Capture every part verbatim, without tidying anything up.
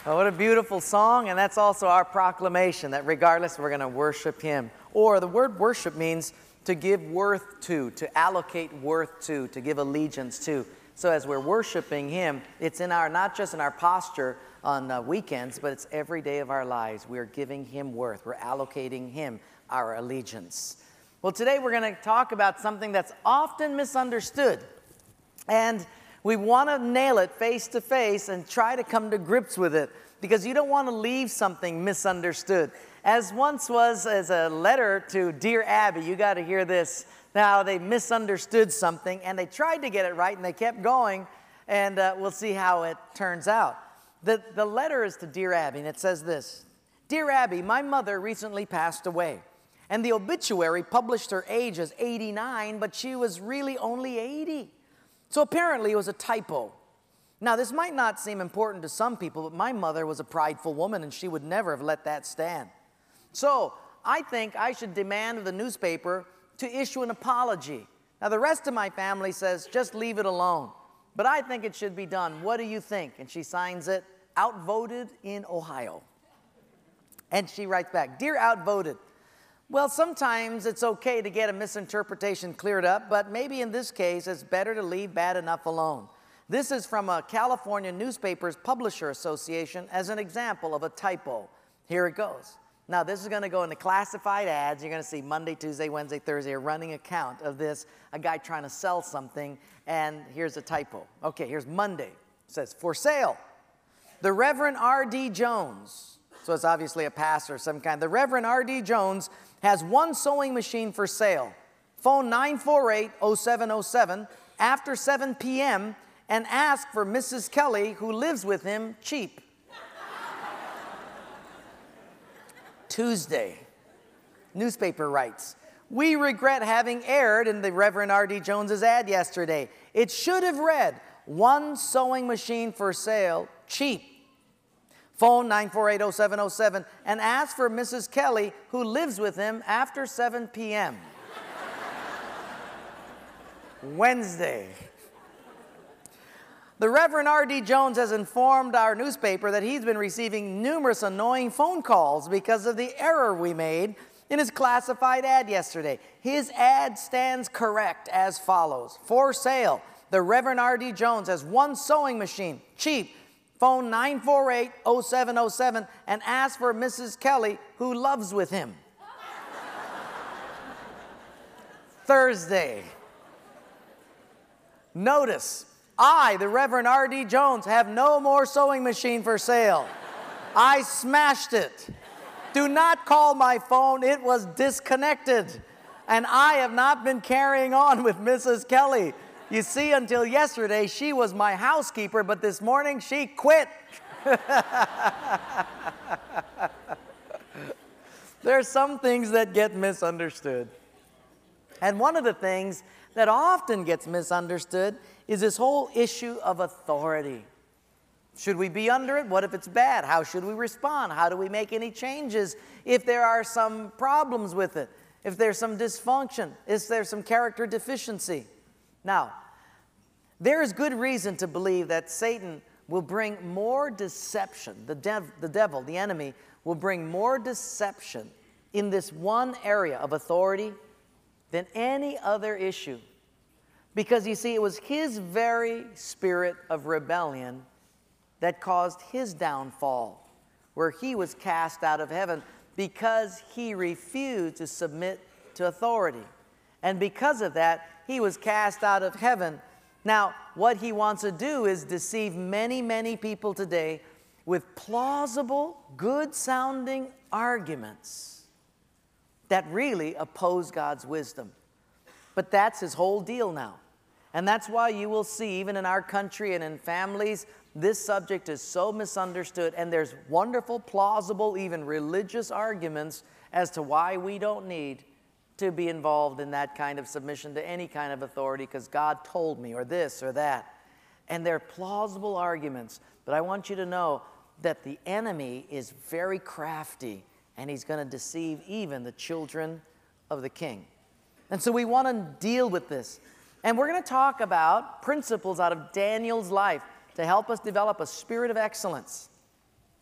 Oh, what a beautiful song, and that's also our proclamation that regardless, we're going to worship Him. Or the word worship means to give worth to, to allocate worth to, to give allegiance to. So as we're worshiping Him, it's in our, not just in our posture on uh, weekends, but it's every day of our lives. We're giving Him worth. We're allocating Him our allegiance. Well, today we're going to talk about something that's often misunderstood. And we want to nail it face to face and try to come to grips with it, because you don't want to leave something misunderstood. As once was as a letter to Dear Abby, you got to hear this. Now, they misunderstood something, and they tried to get it right, and they kept going, and uh, we'll see how it turns out. The, the letter is to Dear Abby, and it says this. Dear Abby, my mother recently passed away, and the obituary published her age as eighty-nine, but she was really only eighty. So apparently it was a typo. Now, this might not seem important to some people, but my mother was a prideful woman, and she would never have let that stand. So I think I should demand of the newspaper to issue an apology. Now, the rest of my family says, just leave it alone. But I think it should be done. What do you think? And she signs it, outvoted in Ohio. And she writes back, Dear Outvoted, well, sometimes it's okay to get a misinterpretation cleared up, but maybe in this case, it's better to leave bad enough alone. This is from a California Newspapers Publisher Association as an example of a typo. Here it goes. Now, this is going to go into classified ads. You're going to see Monday, Tuesday, Wednesday, Thursday, a running account of this, a guy trying to sell something, and here's a typo. Okay, here's Monday. It says, for sale, the Reverend R D Jones. So it's obviously a pastor of some kind. The Reverend R D Jones has one sewing machine for sale. Phone nine four eight, oh seven oh seven after seven p m and ask for Missus Kelly, who lives with him, cheap. Tuesday, newspaper writes, we regret having erred in the Reverend R D Jones's ad yesterday. It should have read, one sewing machine for sale, cheap. Phone nine four eight, oh seven oh seven and ask for Missus Kelly, who lives with him, after seven p m Wednesday. The Reverend R D Jones has informed our newspaper that he's been receiving numerous annoying phone calls because of the error we made in his classified ad yesterday. His ad stands correct as follows. For sale, the Reverend R D Jones has one sewing machine, cheap. Phone nine four eight, oh seven oh seven and ask for Missus Kelly, who loves with him. Thursday. Notice, I, the Reverend R D Jones, have no more sewing machine for sale. I smashed it. Do not call my phone. It was disconnected. And I have not been carrying on with Missus Kelly. You see, until yesterday, she was my housekeeper, but this morning she quit. There are some things that get misunderstood. And one of the things that often gets misunderstood is this whole issue of authority. Should we be under it? What if it's bad? How should we respond? How do we make any changes if there are some problems with it? If there's some dysfunction? Is there some character deficiency? Now, there is good reason to believe that Satan will bring more deception. The, dev, the devil, the enemy, will bring more deception in this one area of authority than any other issue. Because you see, it was his very spirit of rebellion that caused his downfall, where he was cast out of heaven because he refused to submit to authority. And because of that, he was cast out of heaven. Now, what he wants to do is deceive many, many people today with plausible, good-sounding arguments that really oppose God's wisdom. But that's his whole deal now. And that's why you will see, even in our country and in families, this subject is so misunderstood, and there's wonderful, plausible, even religious arguments as to why we don't need to be involved in that kind of submission to any kind of authority because God told me, or this or that. And they're plausible arguments, but I want you to know that the enemy is very crafty, and he's going to deceive even the children of the King. And so we want to deal with this. And we're going to talk about principles out of Daniel's life to help us develop a spirit of excellence.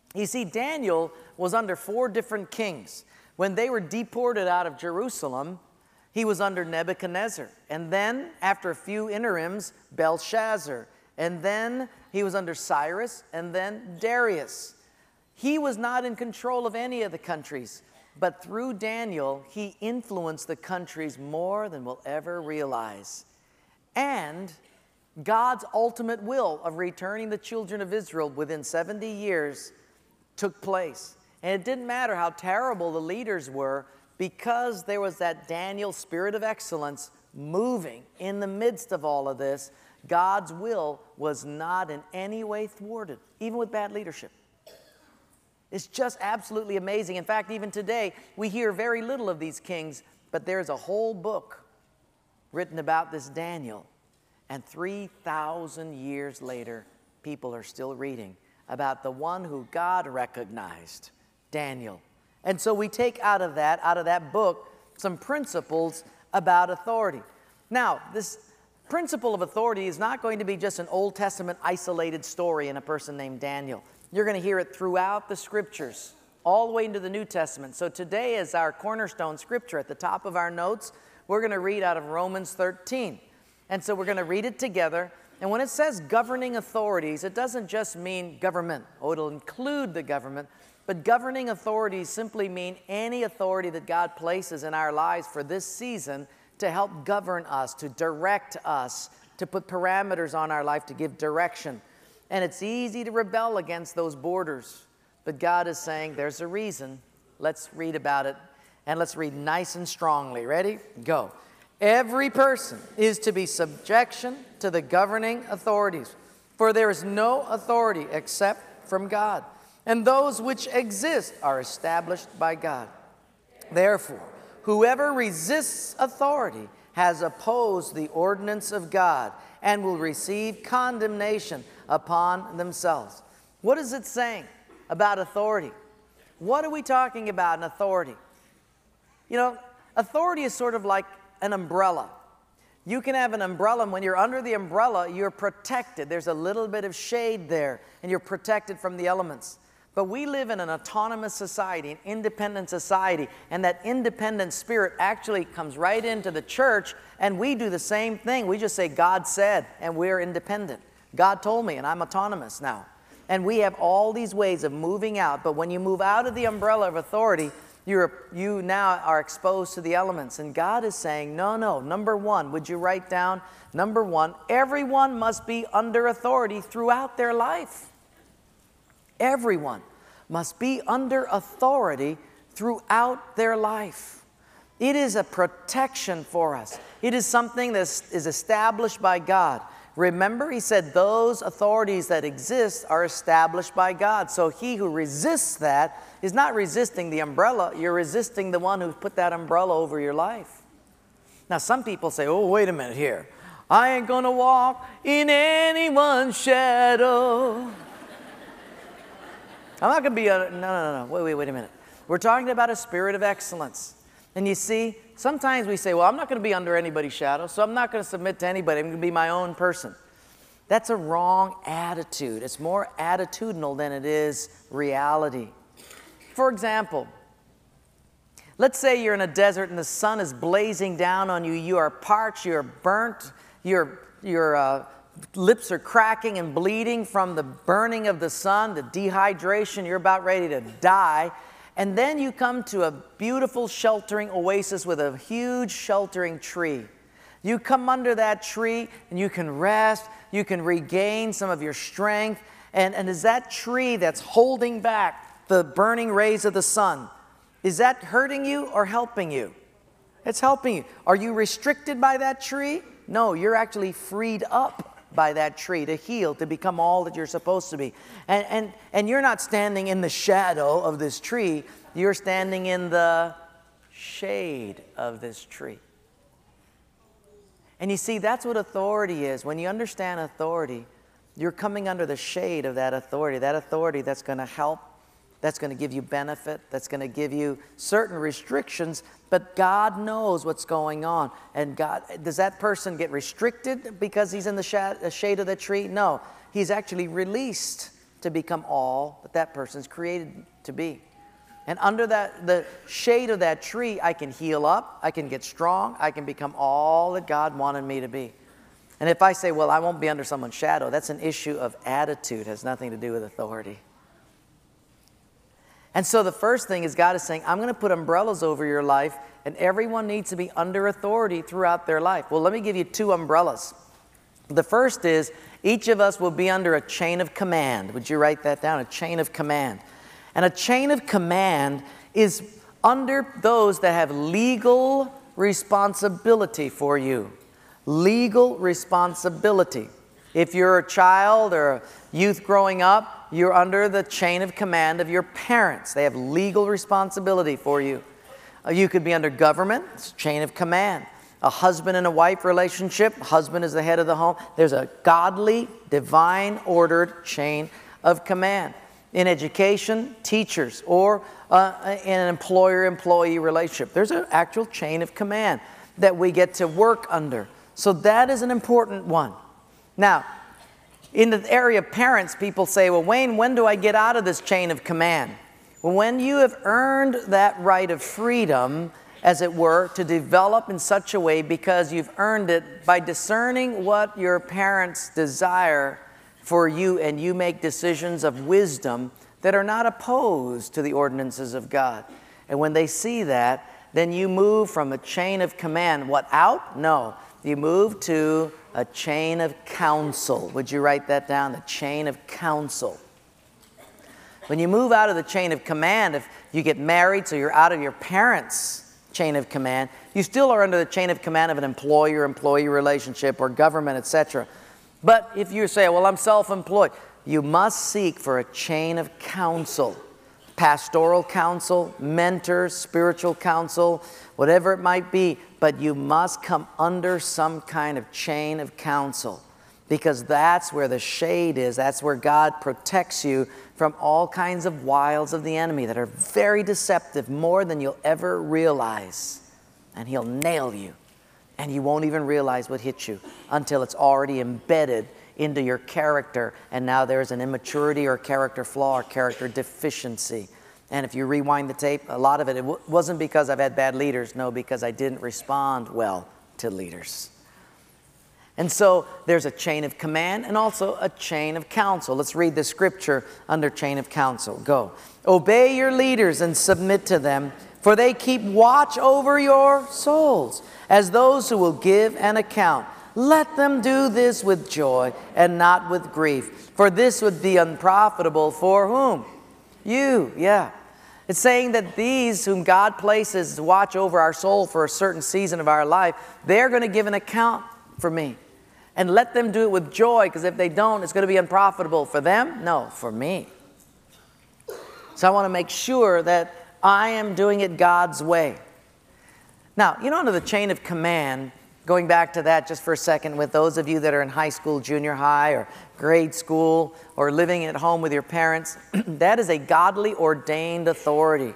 You see, Daniel was under four different kings. When they were deported out of Jerusalem, he was under Nebuchadnezzar. And then, after a few interims, Belshazzar. And then he was under Cyrus, and then Darius. He was not in control of any of the countries, but through Daniel, he influenced the countries more than we'll ever realize. And God's ultimate will of returning the children of Israel within seventy years took place. And it didn't matter how terrible the leaders were, because there was that Daniel spirit of excellence moving in the midst of all of this. God's will was not in any way thwarted, even with bad leadership. It's just absolutely amazing. In fact, even today, we hear very little of these kings, but there's a whole book written about this Daniel. And three thousand years later, people are still reading about the one who God recognized, Daniel. And so we take out of that, out of that book, some principles about authority. Now, this principle of authority is not going to be just an Old Testament isolated story in a person named Daniel. You're going to hear it throughout the Scriptures, all the way into the New Testament. So today is our cornerstone scripture. At the top of our notes, we're going to read out of Romans thirteen. And so we're going to read it together. And when it says governing authorities, it doesn't just mean government. Oh, it'll include the government. But governing authorities simply mean any authority that God places in our lives for this season to help govern us, to direct us, to put parameters on our life, to give direction. And it's easy to rebel against those borders. But God is saying there's a reason. Let's read about it. And let's read nice and strongly. Ready? Go. Every person is to be subjection to the governing authorities, for there is no authority except from God, and those which exist are established by God. Therefore, whoever resists authority has opposed the ordinance of God and will receive condemnation upon themselves. What is it saying about authority? What are we talking about in authority? You know, authority is sort of like an umbrella. You can have an umbrella, and when you're under the umbrella, you're protected. There's a little bit of shade there, and you're protected from the elements. But we live in an autonomous society, an independent society, and that independent spirit actually comes right into the church, and we do the same thing. We just say, God said, and we're independent. God told me, and I'm autonomous now. And we have all these ways of moving out, but when you move out of the umbrella of authority, You're, you now are exposed to the elements. And God is saying, no, no. Number one, would you write down, number one, everyone must be under authority throughout their life. Everyone must be under authority throughout their life. It is a protection for us. It is something that is established by God. Remember, he said those authorities that exist are established by God. So he who resists that is not resisting the umbrella. You're resisting the one who's put that umbrella over your life. Now, some people say, oh, wait a minute here. I ain't going to walk in anyone's shadow. I'm not going to be a, no, no, no, no. Wait, wait, wait a minute. We're talking about a spirit of excellence. And you see, sometimes we say, well, I'm not going to be under anybody's shadow, so I'm not going to submit to anybody. I'm going to be my own person. That's a wrong attitude. It's more attitudinal than it is reality. For example, let's say you're in a desert and the sun is blazing down on you. You are parched, you're burnt, your, your uh, lips are cracking and bleeding from the burning of the sun, the dehydration. You're about ready to die. And then you come to a beautiful sheltering oasis with a huge sheltering tree. You come under that tree and you can rest, you can regain some of your strength. And, and is that tree that's holding back the burning rays of the sun, is that hurting you or helping you? It's helping you. Are you restricted by that tree? No, you're actually freed up by that tree to heal, to become all that you're supposed to be. And, and, and you're not standing in the shadow of this tree. You're standing in the shade of this tree. And you see, that's what authority is. When you understand authority, you're coming under the shade of that authority. That authority that's going to help, that's going to give you benefit, that's going to give you certain restrictions, but God knows what's going on. And God, does that person get restricted because he's in the shade of the tree? No, he's actually released to become all that that person's created to be. And under that, the shade of that tree, I can heal up, I can get strong, I can become all that God wanted me to be. And if I say, well, I won't be under someone's shadow, that's an issue of attitude, it has nothing to do with authority. And so the first thing is God is saying, I'm going to put umbrellas over your life, and everyone needs to be under authority throughout their life. Well, let me give you two umbrellas. The first is, each of us will be under a chain of command. Would you write that down? A chain of command. And a chain of command is under those that have legal responsibility for you. Legal responsibility. If you're a child or a youth growing up, you're under the chain of command of your parents. They have legal responsibility for you. Uh, you could be under government, it's a chain of command. A husband and a wife relationship, husband is the head of the home. There's a godly, divine, ordered chain of command. In education, teachers, or uh, in an employer-employee relationship, there's an actual chain of command that we get to work under. So that is an important one. Now, in the area of parents, people say, well, Wayne, when do I get out of this chain of command? Well, when you have earned that right of freedom, as it were, to develop in such a way because you've earned it by discerning what your parents desire for you, and you make decisions of wisdom that are not opposed to the ordinances of God. And when they see that, then you move from a chain of command. What, out? No. You move to a chain of counsel. Would you write that down? A chain of counsel. When you move out of the chain of command, if you get married, so you're out of your parents' chain of command, you still are under the chain of command of an employer-employee relationship or government, et cetera. But if you say, well, I'm self-employed, you must seek for a chain of counsel. Pastoral counsel, mentors, spiritual counsel, whatever it might be. But you must come under some kind of chain of counsel, because that's where the shade is. That's where God protects you from all kinds of wiles of the enemy that are very deceptive, more than you'll ever realize. And he'll nail you. And you won't even realize what hit you until it's already embedded into your character, and now there's an immaturity or character flaw or character deficiency. And if you rewind the tape, a lot of it, it w- wasn't because I've had bad leaders. No, because I didn't respond well to leaders. And so there's a chain of command and also a chain of counsel. Let's read the scripture under chain of counsel. Go. Obey your leaders and submit to them, for they keep watch over your souls, as those who will give an account. Let them do this with joy and not with grief, for this would be unprofitable for whom? You, yeah. It's saying that these whom God places to watch over our soul for a certain season of our life, they're going to give an account for me. And let them do it with joy, because if they don't, it's going to be unprofitable for them? No, for me. So I want to make sure that I am doing it God's way. Now, you know, under the chain of command, going back to that just for a second, with those of you that are in high school, junior high, or grade school, or living at home with your parents, that is a godly ordained authority.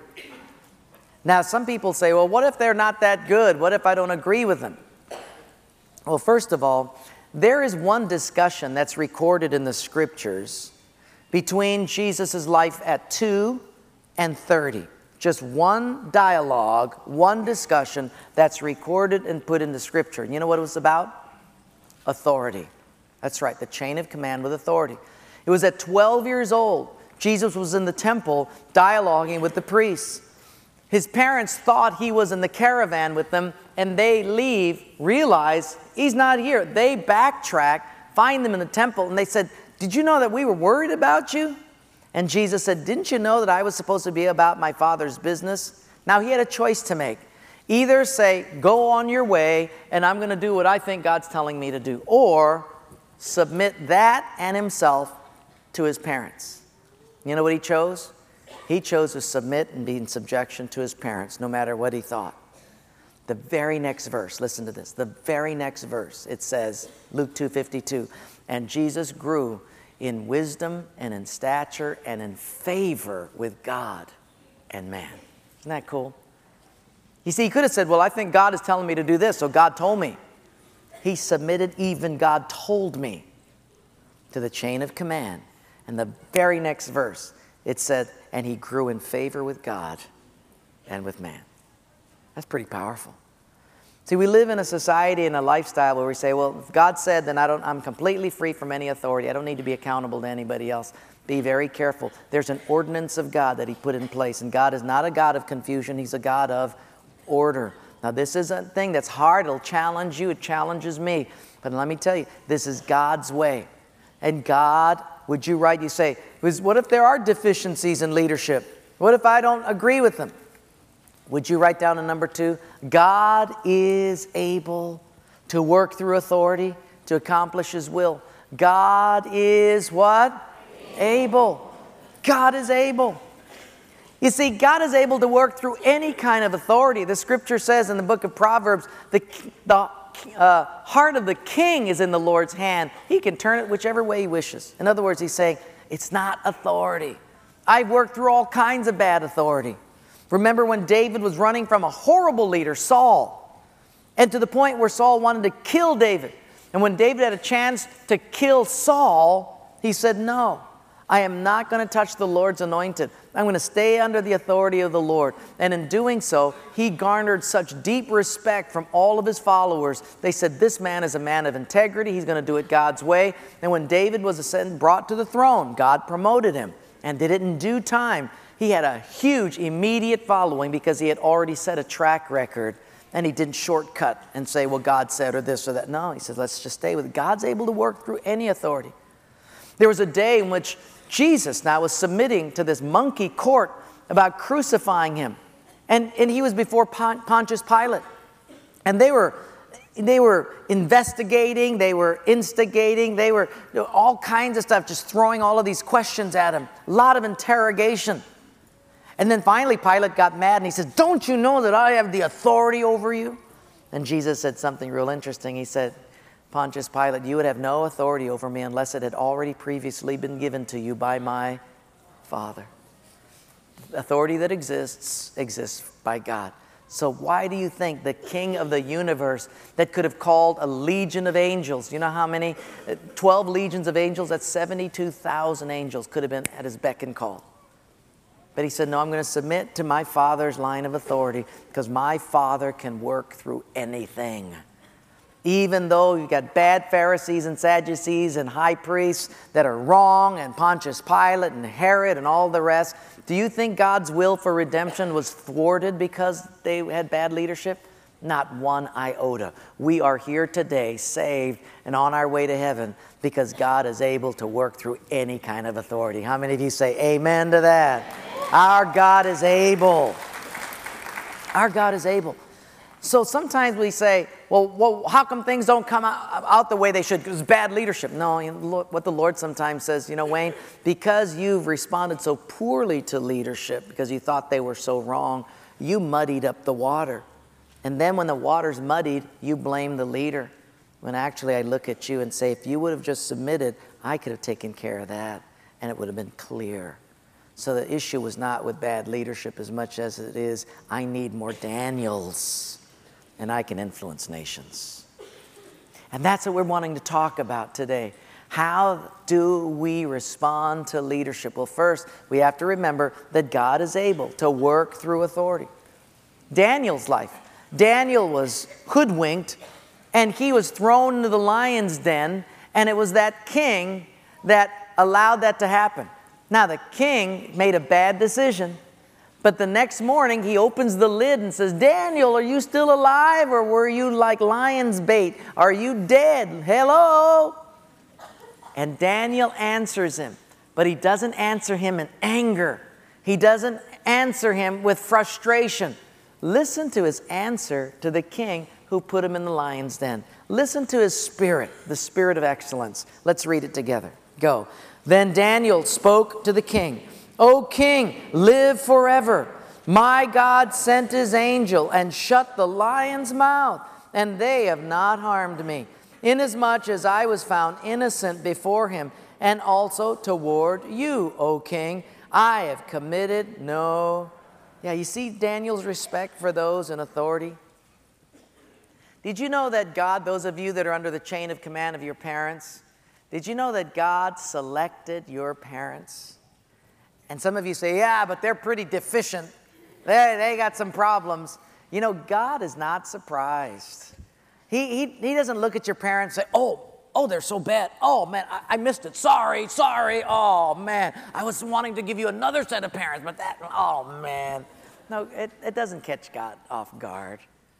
Now, some people say, well, what if they're not that good? What if I don't agree with them? Well, first of all, there is one discussion that's recorded in the scriptures between Jesus' life at two and thirty. Just one dialogue, one discussion that's recorded and put into Scripture. You know what it was about? Authority. That's right, the chain of command with authority. It was at twelve years old. Jesus was in the temple dialoguing with the priests. His parents thought he was in the caravan with them, and they leave, realize he's not here. They backtrack, find them in the temple, and they said, did you know that we were worried about you? And Jesus said, didn't you know that I was supposed to be about my Father's business? Now, he had a choice to make. Either say, go on your way, and I'm going to do what I think God's telling me to do. Or submit that and himself to his parents. You know what he chose? He chose to submit and be in subjection to his parents, no matter what he thought. The very next verse, listen to this. The very next verse, it says, Luke two fifty-two, and Jesus grew in wisdom and in stature and in favor with God and man. Isn't that cool? You see, he could have said, well, I think God is telling me to do this, so God told me. He submitted, even God told me, to the chain of command. And the very next verse, it said, and he grew in favor with God and with man. That's pretty powerful. See, we live in a society and a lifestyle where we say, well, if God said, then I don't, I'm completely free from any authority. I don't need to be accountable to anybody else. Be very careful. There's an ordinance of God that he put in place. And God is not a God of confusion. He's a God of order. Now, this is a thing that's hard. It'll challenge you. It challenges me. But let me tell you, this is God's way. And God, would you write, you say, what if there are deficiencies in leadership? What if I don't agree with them? Would you write down a number two? God is able to work through authority to accomplish his will. God is what? Able. God is able. You see, God is able to work through any kind of authority. The scripture says in the book of Proverbs, the, the uh, heart of the king is in the Lord's hand. He can turn it whichever way he wishes. In other words, he's saying, it's not authority. I've worked through all kinds of bad authority. Remember when David was running from a horrible leader, Saul, and to the point where Saul wanted to kill David. And when David had a chance to kill Saul, he said, no, I am not going to touch the Lord's anointed. I'm going to stay under the authority of the Lord. And in doing so, he garnered such deep respect from all of his followers. They said, this man is a man of integrity. He's going to do it God's way. And when David was ascended, brought to the throne, God promoted him and did it in due time. He had a huge immediate following because he had already set a track record, and he didn't shortcut and say, well, God said or this or that. No, he says, let's just stay with it. God's able to work through any authority. There was a day in which Jesus now was submitting to this monkey court about crucifying him. And, and he was before Pon- Pontius Pilate. And they were, they were investigating, they were instigating, they were you know, all kinds of stuff, just throwing all of these questions at him. A lot of interrogation. And then finally Pilate got mad and he said, don't you know that I have the authority over you? And Jesus said something real interesting. He said, Pontius Pilate, you would have no authority over me unless it had already previously been given to you by my Father. The authority that exists, exists by God. So why do you think the King of the universe that could have called a legion of angels, you know how many? twelve legions of angels, that's seventy-two thousand angels could have been at his beck and call. But he said, no, I'm going to submit to my Father's line of authority because my Father can work through anything. Even though you've got bad Pharisees and Sadducees and high priests that are wrong, and Pontius Pilate and Herod and all the rest, do you think God's will for redemption was thwarted because they had bad leadership? Not one iota. We are here today, saved and on our way to heaven because God is able to work through any kind of authority. How many of you say amen to that? Our God is able. Our God is able. So sometimes we say, well, well how come things don't come out, out the way they should? Because it's bad leadership. No, you know, what the Lord sometimes says, you know, Wayne, because you've responded so poorly to leadership, because you thought they were so wrong, you muddied up the water. And then when the water's muddied, you blame the leader. When actually I look at you and say, if you would have just submitted, I could have taken care of that, and it would have been clear. So the issue was not with bad leadership as much as it is, I need more Daniels, and I can influence nations. And that's what we're wanting to talk about today. How do we respond to leadership? Well, first, we have to remember that God is able to work through authority. Daniel's life. Daniel was hoodwinked, and he was thrown into the lion's den, and it was that king that allowed that to happen. Now, the king made a bad decision, but the next morning he opens the lid and says, Daniel, are you still alive, or were you like lion's bait? Are you dead? Hello? And Daniel answers him, but he doesn't answer him in anger. He doesn't answer him with frustration. Listen to his answer to the king who put him in the lion's den. Listen to his spirit, the spirit of excellence. Let's read it together. Go. Then Daniel spoke to the king, O king, live forever. My God sent his angel and shut the lion's mouth, and they have not harmed me, inasmuch as I was found innocent before him, and also toward you, O king. I have committed no... Yeah, you see Daniel's respect for those in authority? Did you know that God, those of you that are under the chain of command of your parents, Did you know that God selected your parents? And some of you say, yeah, but they're pretty deficient. They, they got some problems. You know, God is not surprised. He, he, he doesn't look at your parents and say, oh, oh, they're so bad. Oh, man, I, I missed it. Sorry, sorry. Oh, man, I was wanting to give you another set of parents, but that, oh, man. No, it, it doesn't catch God off guard.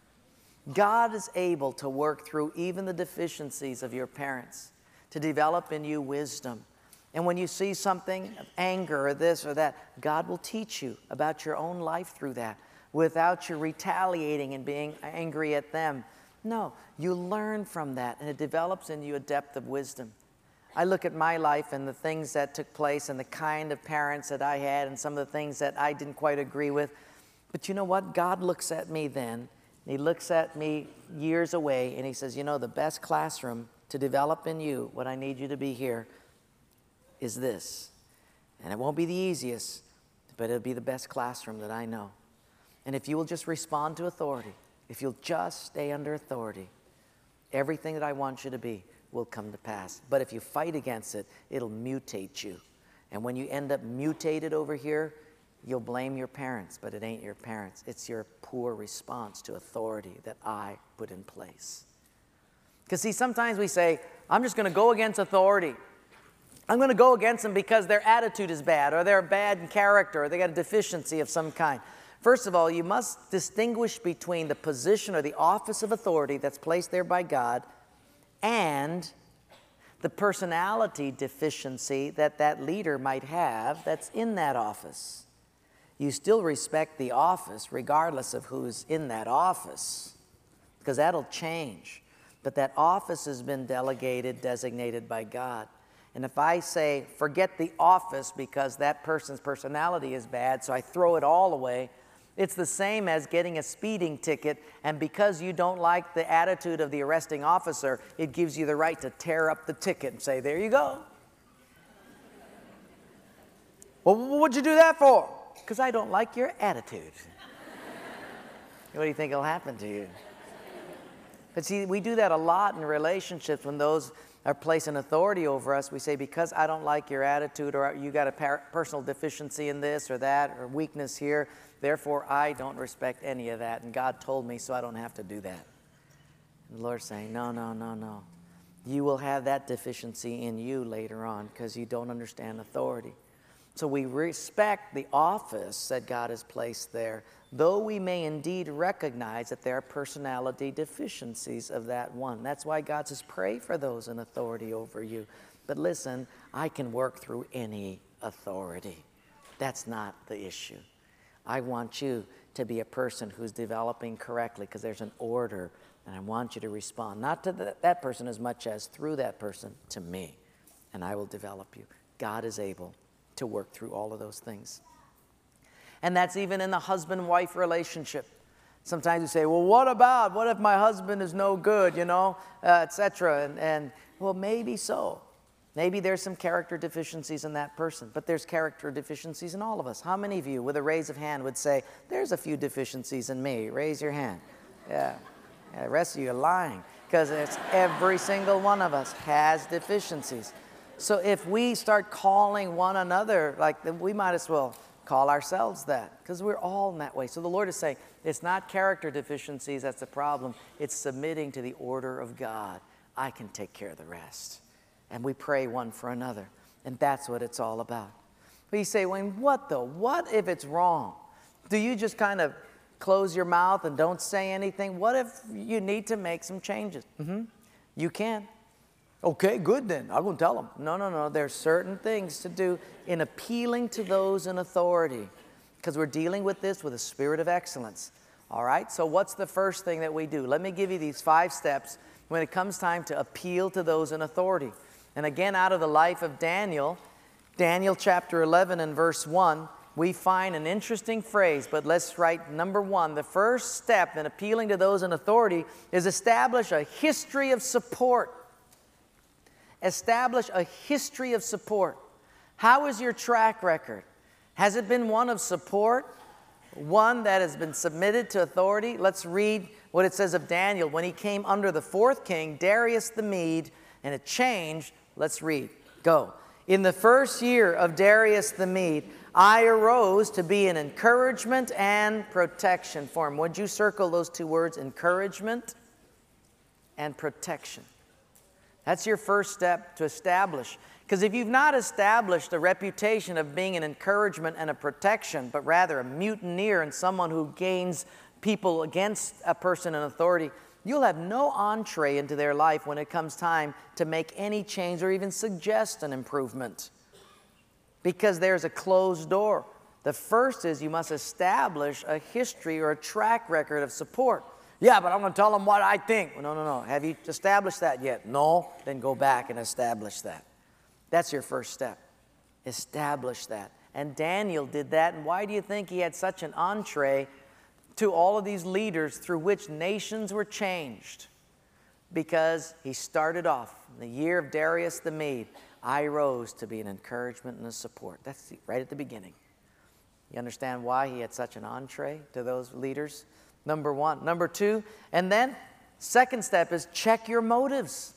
God is able to work through even the deficiencies of your parents to develop in you wisdom. And when you see something, anger or this or that, God will teach you about your own life through that without you retaliating and being angry at them. No, you learn from that, and it develops in you a depth of wisdom. I look at my life and the things that took place and the kind of parents that I had and some of the things that I didn't quite agree with. But you know what? God looks at me then, and He looks at me years away, and He says, you know, the best classroom to develop in you, what I need you to be here, is this. And it won't be the easiest, but it'll be the best classroom that I know. And if you will just respond to authority, if you'll just stay under authority, everything that I want you to be will come to pass. But if you fight against it, it'll mutate you. And when you end up mutated over here, you'll blame your parents, but it ain't your parents. It's your poor response to authority that I put in place. Because see, sometimes we say, I'm just going to go against authority. I'm going to go against them because their attitude is bad, or they're bad in character, or they got a deficiency of some kind. First of all, you must distinguish between the position or the office of authority that's placed there by God and the personality deficiency that that leader might have that's in that office. You still respect the office regardless of who's in that office, because that'll change. But that office has been delegated, designated by God. And if I say, forget the office because that person's personality is bad, so I throw it all away, it's the same as getting a speeding ticket, and because you don't like the attitude of the arresting officer, it gives you the right to tear up the ticket and say, there you go. Well, what'd you do that for? Because I don't like your attitude. What do you think will happen to you? But see, we do that a lot in relationships when those are placing authority over us. We say, because I don't like your attitude, or you got a par- personal deficiency in this or that, or weakness here, therefore I don't respect any of that. And God told me, so I don't have to do that. And the Lord's saying, no, no, no, no. You will have that deficiency in you later on because you don't understand authority. So we respect the office that God has placed there, though we may indeed recognize that there are personality deficiencies of that one. That's why God says, pray for those in authority over you. But listen, I can work through any authority. That's not the issue. I want you to be a person who's developing correctly because there's an order, and I want you to respond, not to the, that person as much as through that person to me, and I will develop you. God is able to work through all of those things. And that's even in the husband-wife relationship. Sometimes you say, well, what about, what if my husband is no good, you know, uh, et cetera. And, and, well, maybe so. Maybe there's some character deficiencies in that person, but there's character deficiencies in all of us. How many of you, with a raise of hand, would say, there's a few deficiencies in me? Raise your hand. Yeah. Yeah, the rest of you are lying, because it's every single one of us has deficiencies. So if we start calling one another, like, then we might as well call ourselves that, because we're all in that way. So the Lord is saying, it's not character deficiencies that's the problem. It's submitting to the order of God. I can take care of the rest. And we pray one for another. And that's what it's all about. But you say, Wayne, what though? What if it's wrong? Do you just kind of close your mouth and don't say anything? What if you need to make some changes? Mm-hmm. You can. Okay, good then. I'm going to tell them. No, no, no. There's certain things to do in appealing to those in authority, because we're dealing with this with a spirit of excellence. All right? So what's the first thing that we do? Let me give you these five steps when it comes time to appeal to those in authority. And again, out of the life of Daniel, Daniel chapter eleven and verse one, we find an interesting phrase, but let's write number one. The first step in appealing to those in authority is establish a history of support. Establish a history of support. How is your track record? Has it been one of support? One that has been submitted to authority? Let's read what it says of Daniel. When he came under the fourth king, Darius the Mede, and it changed Let's read. Go. In the first year of Darius the Mede, I arose to be an encouragement and protection for him. Would you circle those two words, encouragement and protection? That's your first step to establish. Because if you've not established a reputation of being an encouragement and a protection, but rather a mutineer and someone who gains people against a person in authority, you'll have no entree into their life when it comes time to make any change or even suggest an improvement. Because there's a closed door. The first is you must establish a history or a track record of support. Yeah, but I'm going to tell them what I think. Well, no, no, no. Have you established that yet? No? Then go back and establish that. That's your first step. Establish that. And Daniel did that. And why do you think he had such an entree to all of these leaders through which nations were changed? Because he started off in the year of Darius the Mede. I rose to be an encouragement and a support. That's right at the beginning. You understand why he had such an entree to those leaders? Number one. Number two, and then second step is check your motives.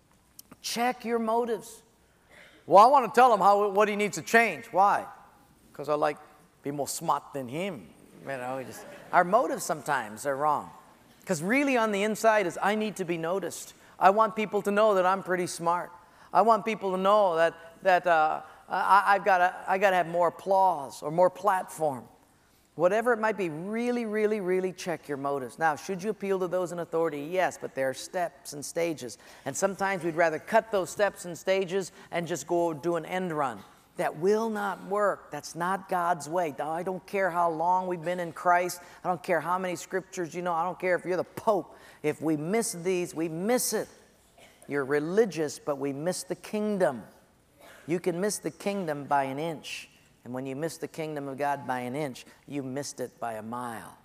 Check your motives. Well, I want to tell him how, what he needs to change. Why? Because I like to be more smart than him. You know, we just, our motives sometimes are wrong. Because really on the inside is I need to be noticed. I want people to know that I'm pretty smart. I want people to know that, that uh, I, I've got to I got to have more applause or more platform. Whatever it might be, really, really, really check your motives. Now, should you appeal to those in authority? Yes, but there are steps and stages. And sometimes we'd rather cut those steps and stages and just go do an end run. That will not work. That's not God's way. I don't care how long we've been in Christ. I don't care how many scriptures you know. I don't care if you're the Pope. If we miss these, we miss it. You're religious, but we miss the kingdom. You can miss the kingdom by an inch. And when you miss the kingdom of God by an inch, you missed it by a mile.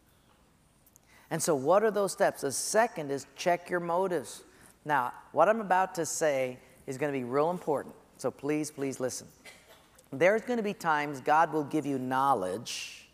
And so what are those steps? The second is check your motives. Now, what I'm about to say is going to be real important. So please, please listen. There's going to be times God will give you knowledge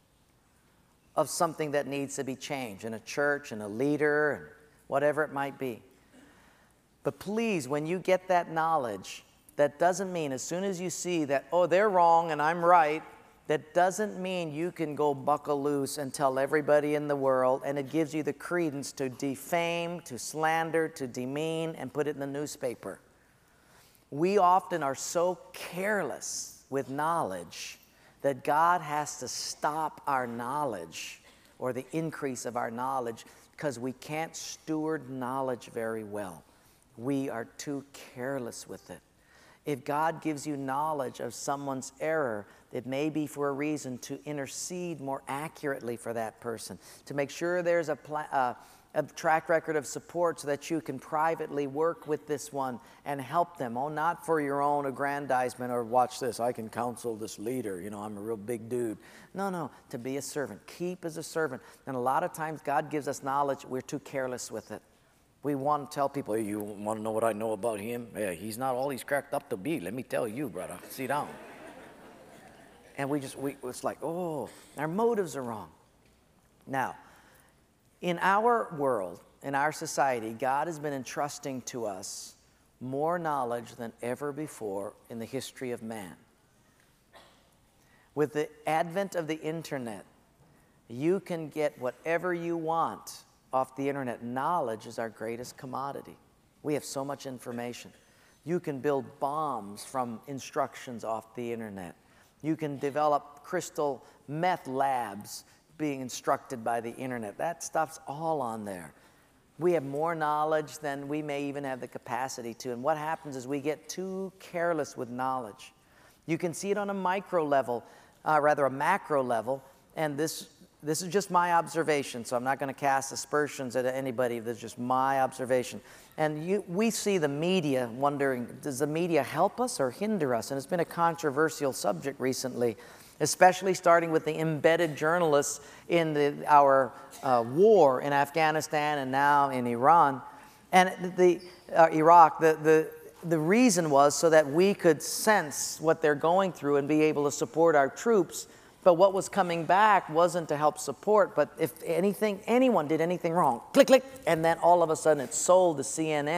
of something that needs to be changed in a church, in a leader, and whatever it might be. But please, when you get that knowledge, that doesn't mean as soon as you see that, oh, they're wrong and I'm right, that doesn't mean you can go buckle loose and tell everybody in the world, and it gives you the credence to defame, to slander, to demean, and put it in the newspaper. We often are so careless with knowledge that God has to stop our knowledge or the increase of our knowledge because we can't steward knowledge very well. We are too careless with it. If God gives you knowledge of someone's error, it may be for a reason to intercede more accurately for that person, to make sure there's a, pla- uh, a track record of support so that you can privately work with this one and help them. Oh, not for your own aggrandizement or watch this, I can counsel this leader, you know, I'm a real big dude. No, no, to be a servant. Keep as a servant. And a lot of times God gives us knowledge, we're too careless with it. We want to tell people, hey, you want to know what I know about him? Yeah, he's not all he's cracked up to be. Let me tell you, brother. Sit down. And we just, we, it's like, oh, our motives are wrong. Now, in our world, in our society, God has been entrusting to us more knowledge than ever before in the history of man. With the advent of the internet, you can get whatever you want off the internet. Knowledge is our greatest commodity. We have so much information. You can build bombs from instructions off the internet. You can develop crystal meth labs being instructed by the internet. That stuff's all on there. We have more knowledge than we may even have the capacity to. And what happens is we get too careless with knowledge. You can see it on a micro level, uh, rather a macro level, and this This is just my observation, so I'm not going to cast aspersions at anybody. This is just my observation. And you, we see the media wondering, does the media help us or hinder us? And it's been a controversial subject recently, especially starting with the embedded journalists in the, our uh, war in Afghanistan and now in Iran. And the uh, Iraq, the, the, the reason was so that we could sense what they're going through and be able to support our troops. But what was coming back wasn't to help support, but if anything, anyone did anything wrong, click, click, and then all of a sudden it's sold to C N N,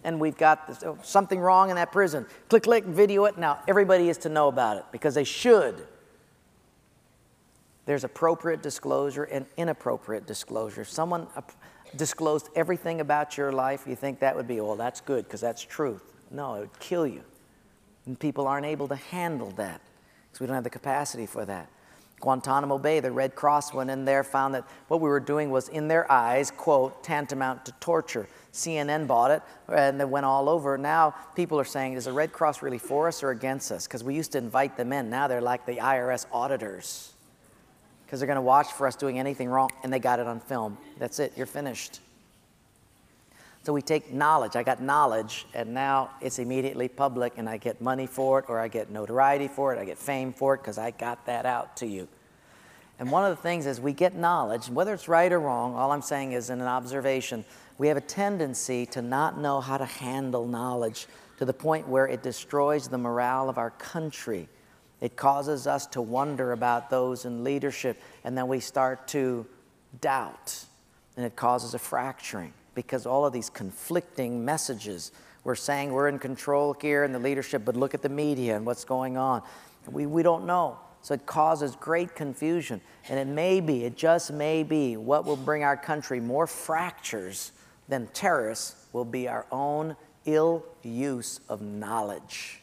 and we've got this, oh, something wrong in that prison. Click, click, video it. Now, everybody is to know about it because they should. There's appropriate disclosure and inappropriate disclosure. If someone disclosed everything about your life, you think that would be, well, that's good because that's truth. No, it would kill you. And people aren't able to handle that because we don't have the capacity for that. Guantanamo Bay, the Red Cross went in there, found that what we were doing was, in their eyes, quote, tantamount to torture. C N N bought it, and it went all over. Now people are saying, is the Red Cross really for us or against us? Because we used to invite them in. Now they're like the I R S auditors because they're going to watch for us doing anything wrong, and they got it on film. That's it. You're finished. So we take knowledge. I got knowledge, and now it's immediately public, and I get money for it, or I get notoriety for it, I get fame for it, because I got that out to you. And one of the things is we get knowledge, whether it's right or wrong, all I'm saying is in an observation, we have a tendency to not know how to handle knowledge to the point where it destroys the morale of our country. It causes us to wonder about those in leadership, and then we start to doubt, and it causes a fracturing. Because all of these conflicting messages, we're saying we're in control here in the leadership, but look at the media and what's going on. We, we don't know. So it causes great confusion. And it may be, it just may be, what will bring our country more fractures than terrorists will be our own ill use of knowledge.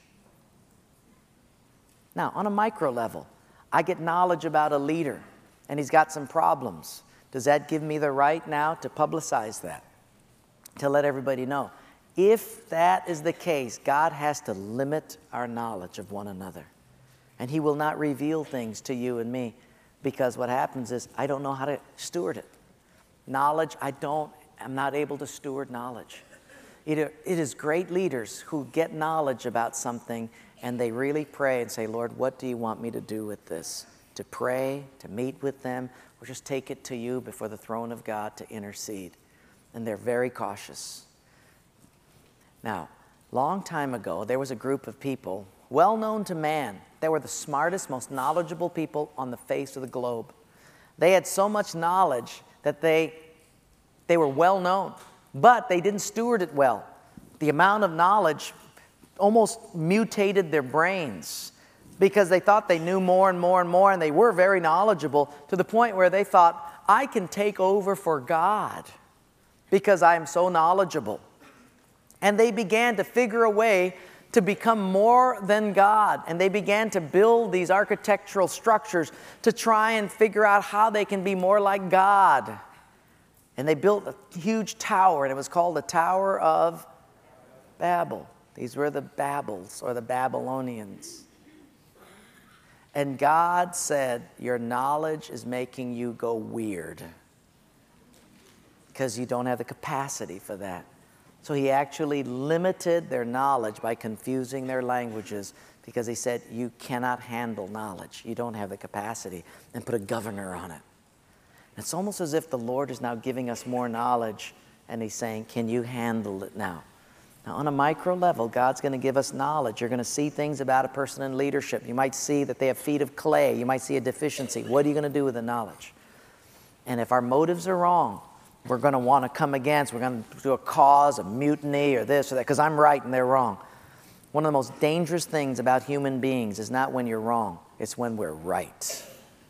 Now, on a micro level, I get knowledge about a leader, and he's got some problems. Does that give me the right now to publicize that? To let everybody know. If that is the case, God has to limit our knowledge of one another. And He will not reveal things to you and me because what happens is I don't know how to steward it. Knowledge, I don't, I'm not able to steward knowledge. It, it is great leaders who get knowledge about something and they really pray and say, Lord, what do you want me to do with this? To pray, to meet with them, or just take it to you before the throne of God to intercede. And they're very cautious. Now, long time ago, there was a group of people, well known to man. They were the smartest, most knowledgeable people on the face of the globe. They had so much knowledge that they, they were well known, but they didn't steward it well. The amount of knowledge almost mutated their brains because they thought they knew more and more and more, and they were very knowledgeable to the point where they thought, I can take over for God because I am so knowledgeable. And they began to figure a way to become more than God. And they began to build these architectural structures to try and figure out how they can be more like God. And they built a huge tower, and it was called the Tower of Babel. These were the Babels, or the Babylonians. And God said, your knowledge is making you go weird because you don't have the capacity for that. So He actually limited their knowledge by confusing their languages because He said, you cannot handle knowledge. You don't have the capacity, and put a governor on it. It's almost as if the Lord is now giving us more knowledge, and He's saying, can you handle it now? Now, on a micro level, God's going to give us knowledge. You're going to see things about a person in leadership. You might see that they have feet of clay. You might see a deficiency. What are you going to do with the knowledge? And if our motives are wrong, we're going to want to come against, we're going to do a cause, a mutiny, or this or that, because I'm right and they're wrong. One of the most dangerous things about human beings is not when you're wrong, it's when we're right.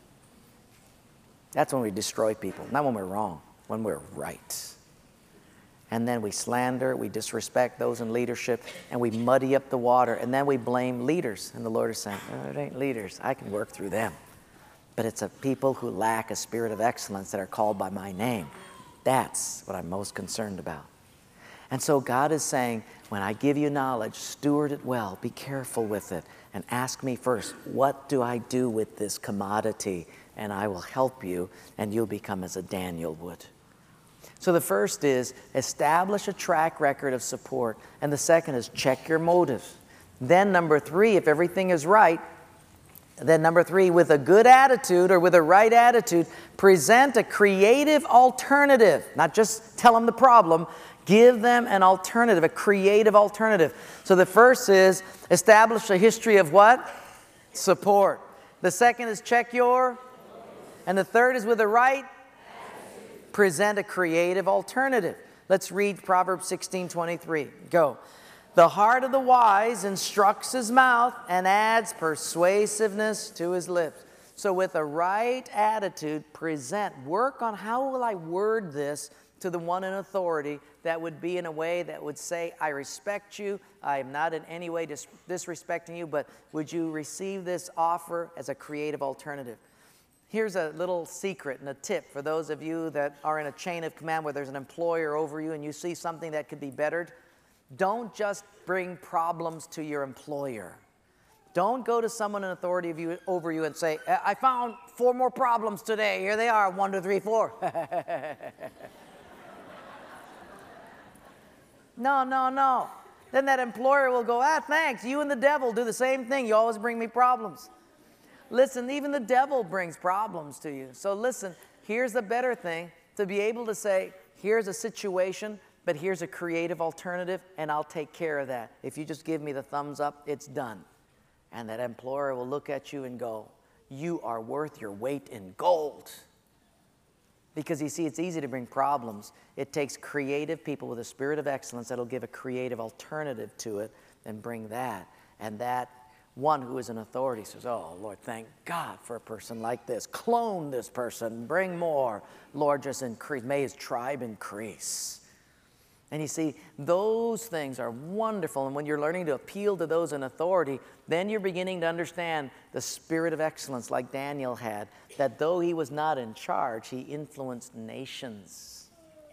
That's when we destroy people, not when we're wrong, when we're right. And then we slander, we disrespect those in leadership, and we muddy up the water, and then we blame leaders. And the Lord is saying, oh, it ain't leaders, I can work through them. But it's a people who lack a spirit of excellence that are called by my name. That's what I'm most concerned about. And so God is saying, when I give you knowledge, steward it well, be careful with it, and ask me first, what do I do with this commodity? And I will help you, and you'll become as a Daniel would. So the first is establish a track record of support, and the second is check your motives. Then number three, if everything is right, then number three, with a good attitude or with a right attitude, present a creative alternative. Not just tell them the problem, give them an alternative, a creative alternative. So the first is establish a history of what? Support. The second is check your, and the third is with the right, present a creative alternative. Let's read Proverbs sixteen twenty-three. Go. The heart of the wise instructs his mouth and adds persuasiveness to his lips. So with a right attitude, present. Work on how will I word this to the one in authority that would be in a way that would say, I respect you. I am not in any way dis- disrespecting you, but would you receive this offer as a creative alternative? Here's a little secret and a tip for those of you that are in a chain of command where there's an employer over you and you see something that could be bettered. Don't just bring problems to your employer. Don't go to someone in authority of you, over you and say, I found four more problems today. Here they are, one, two, three, four. No, no, no. Then that employer will go, ah, thanks. You and the devil do the same thing. You always bring me problems. Listen, even the devil brings problems to you. So listen, here's the better thing, to be able to say, here's a situation, but here's a creative alternative, and I'll take care of that. If you just give me the thumbs up, it's done. And that employer will look at you and go, you are worth your weight in gold. Because you see, it's easy to bring problems. It takes creative people with a spirit of excellence that'll give a creative alternative to it and bring that. And that one who is an authority says, oh, Lord, thank God for a person like this. Clone this person. Bring more. Lord, just increase. May his tribe increase. And you see, those things are wonderful. And when you're learning to appeal to those in authority, then you're beginning to understand the spirit of excellence like Daniel had, that though he was not in charge, he influenced nations.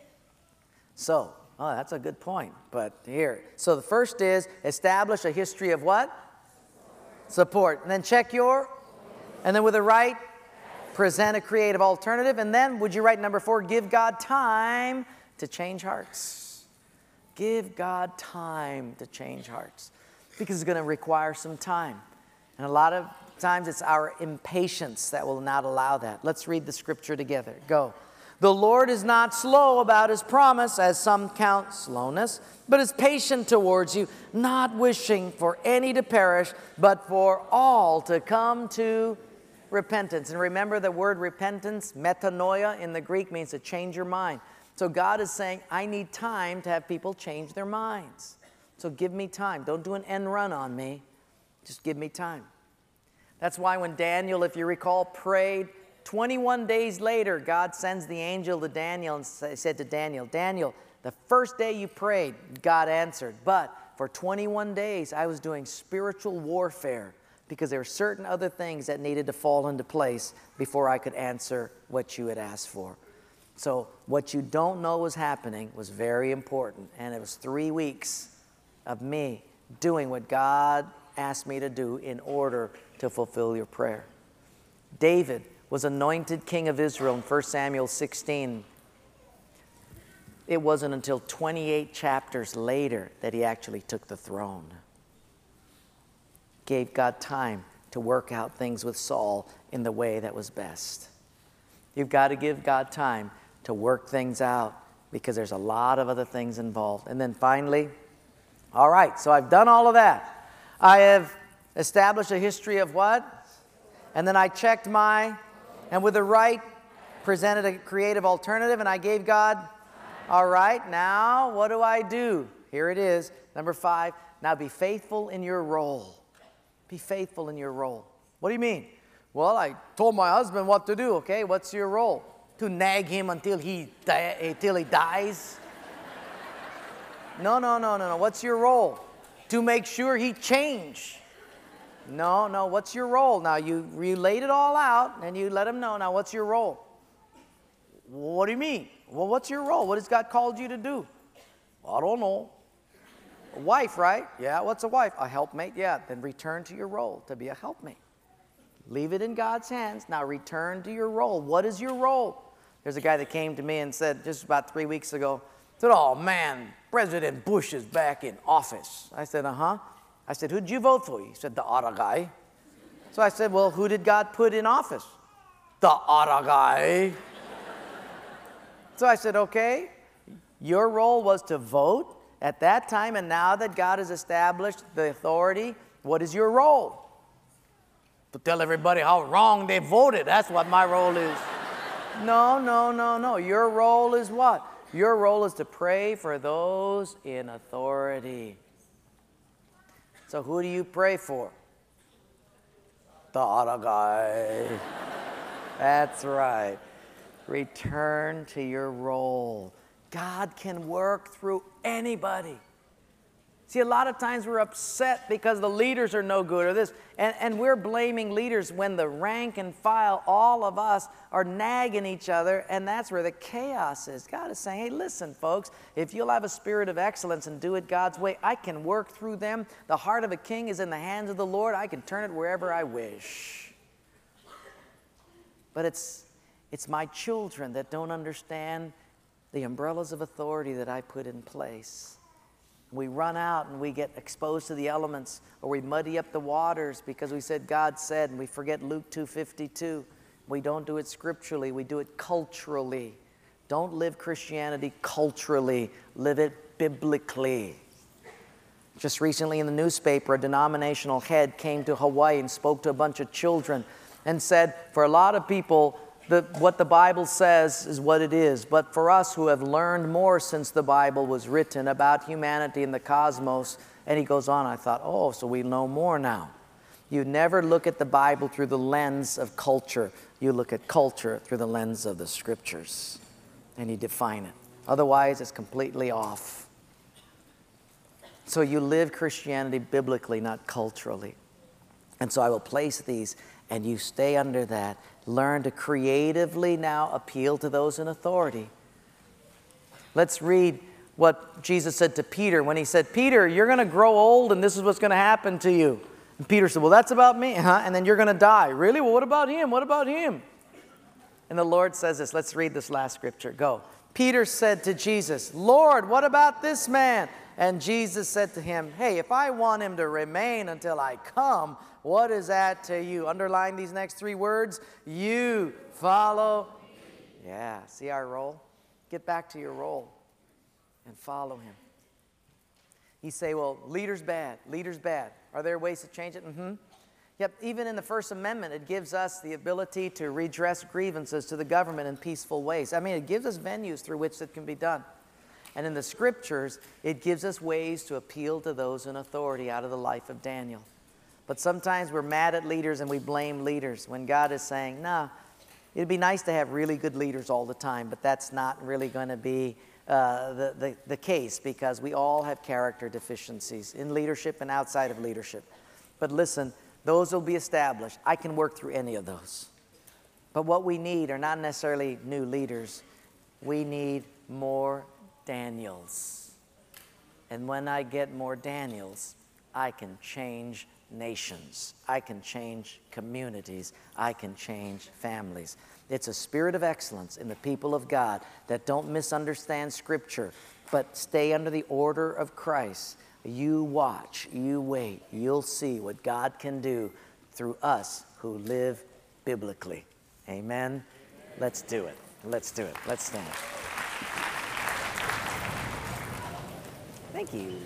So, oh, that's a good point. But here, so the first is establish a history of what? Support. And then check your, and then with the right, present a creative alternative. And then, would you write number four, give God time to change hearts. Give God time to change hearts, because it's going to require some time. And a lot of times it's our impatience that will not allow that. Let's read the scripture together. Go. The Lord is not slow about his promise, as some count slowness, but is patient towards you, not wishing for any to perish, but for all to come to repentance. And remember, the word repentance, metanoia in the Greek, means to change your mind. So God is saying, I need time to have people change their minds. So give me time. Don't do an end run on me. Just give me time. That's why when Daniel, if you recall, prayed, twenty-one days later, God sends the angel to Daniel and said to Daniel, Daniel, the first day you prayed, God answered. But for twenty-one days, I was doing spiritual warfare because there were certain other things that needed to fall into place before I could answer what you had asked for. So what you don't know was happening was very important. And it was three weeks of me doing what God asked me to do in order to fulfill your prayer. David was anointed king of Israel in First Samuel sixteen. It wasn't until twenty-eight chapters later that he actually took the throne. Gave God time to work out things with Saul in the way that was best. You've got to give God time to work things out, because there's a lot of other things involved. And then finally, all right, so I've done all of that. I have established a history of what? And then I checked my, and with the right, presented a creative alternative, and I gave God, all right, now what do I do? Here it is, number five. Now be faithful in your role. Be faithful in your role. What do you mean? Well, I told my husband what to do. Okay, what's your role? To nag him until he, di- until he dies? No, no, no, no, no. What's your role? To make sure he change. No, no. What's your role? Now, you, you laid it all out, and you let him know. Now, what's your role? What do you mean? Well, what's your role? What has God called you to do? I don't know. A wife, right? Yeah, what's a wife? A helpmate? Yeah, then return to your role to be a helpmate. Leave it in God's hands. Now return to your role. What is your role? There's a guy that came to me and said just about three weeks ago, said, oh man, President Bush is back in office. I said, uh-huh. I said, who'd you vote for? He said, the other guy. So I said, well, who did God put in office? The other guy. So I said, okay, your role was to vote at that time, and now that God has established the authority, what is your role? To tell everybody how wrong they voted. That's what my role is. No, no, no, no. Your role is what? Your role is to pray for those in authority. So who do you pray for? The other guy. That's right. Return to your role. God can work through anybody. See, a lot of times we're upset because the leaders are no good or this, and, and we're blaming leaders when the rank and file, all of us, are nagging each other, and that's where the chaos is. God is saying, hey, listen, folks, if you'll have a spirit of excellence and do it God's way, I can work through them. The heart of a king is in the hands of the Lord. I can turn it wherever I wish. But it's, it's my children that don't understand the umbrellas of authority that I put in place. We run out and we get exposed to the elements, or we muddy up the waters because we said God said, and we forget Luke two fifty-two. We don't do it scripturally, we do it culturally. Don't live Christianity culturally, live it biblically. Just recently in the newspaper, a denominational head came to Hawaii and spoke to a bunch of children and said, for a lot of people, The, what the Bible says is what it is. But for us who have learned more since the Bible was written about humanity and the cosmos, and he goes on, I thought, oh, so we know more now. You never look at the Bible through the lens of culture. You look at culture through the lens of the Scriptures, and you define it. Otherwise, it's completely off. So you live Christianity biblically, not culturally. And so I will place these, and you stay under that. Learn to creatively now appeal to those in authority. Let's read what Jesus said to Peter when he said, Peter, you're going to grow old and this is what's going to happen to you. And Peter said, well, that's about me, huh? And then you're going to die. Really? Well, what about him? What about him? And the Lord says this. Let's read this last scripture. Go. Peter said to Jesus, Lord, what about this man? And Jesus said to him, hey, if I want him to remain until I come, what is that to you? Underline these next three words. You follow. Yeah, see our role? Get back to your role and follow him. You say, well, leader's bad. Leader's bad. Are there ways to change it? Mm-hmm. Yep, even in the First Amendment, it gives us the ability to redress grievances to the government in peaceful ways. I mean, it gives us venues through which it can be done. And in the Scriptures, it gives us ways to appeal to those in authority out of the life of Daniel. But sometimes we're mad at leaders and we blame leaders when God is saying, nah, it'd be nice to have really good leaders all the time, but that's not really going to be uh, the, the, the case because we all have character deficiencies in leadership and outside of leadership. But listen, those will be established. I can work through any of those. But what we need are not necessarily new leaders. We need more Daniels. And when I get more Daniels, I can change nations. I can change communities. I can change families. It's a spirit of excellence in the people of God that don't misunderstand Scripture, but stay under the order of Christ. You watch, you wait, you'll see what God can do through us who live biblically. Amen? Amen. Let's do it. Let's do it. Let's stand. Thank you.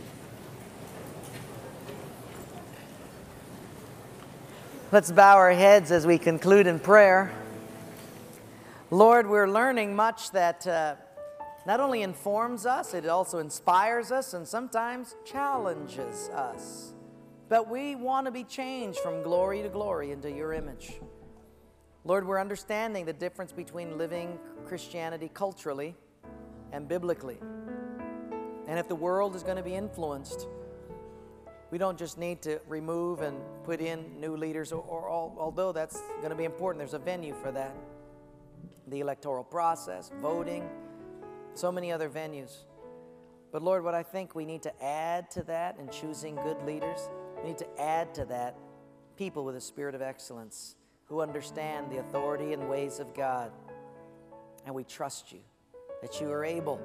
Let's bow our heads as we conclude in prayer. Lord, we're learning much that uh, not only informs us, it also inspires us and sometimes challenges us. But we want to be changed from glory to glory into your image. Lord, we're understanding the difference between living Christianity culturally and biblically. And if the world is going to be influenced, we don't just need to remove and put in new leaders, or, or all, although that's going to be important, there's a venue for that. The electoral process, voting, so many other venues. But Lord, what I think we need to add to that in choosing good leaders, we need to add to that people with a spirit of excellence who understand the authority and ways of God. And we trust you that you are able.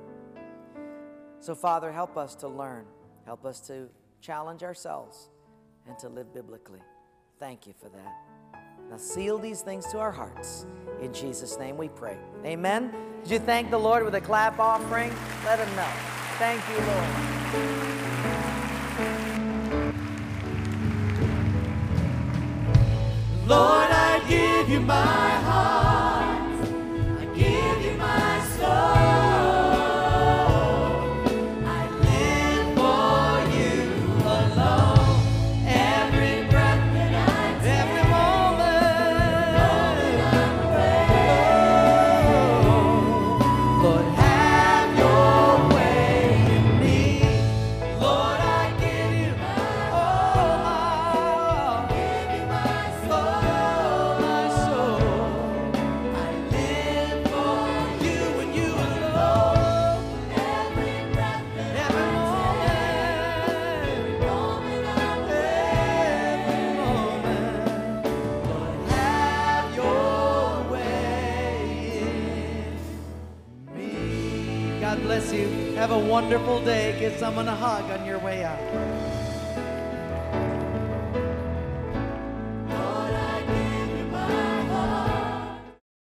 So Father, help us to learn. Help us to challenge ourselves and to live biblically. Thank you for that. Now seal these things to our hearts. In Jesus' name we pray. Amen. Did you thank the Lord with a clap offering? Let him know. Thank you, Lord. Lord, I give you my heart. I give you my soul. God bless you. Have a wonderful day. Give someone a hug on your way out.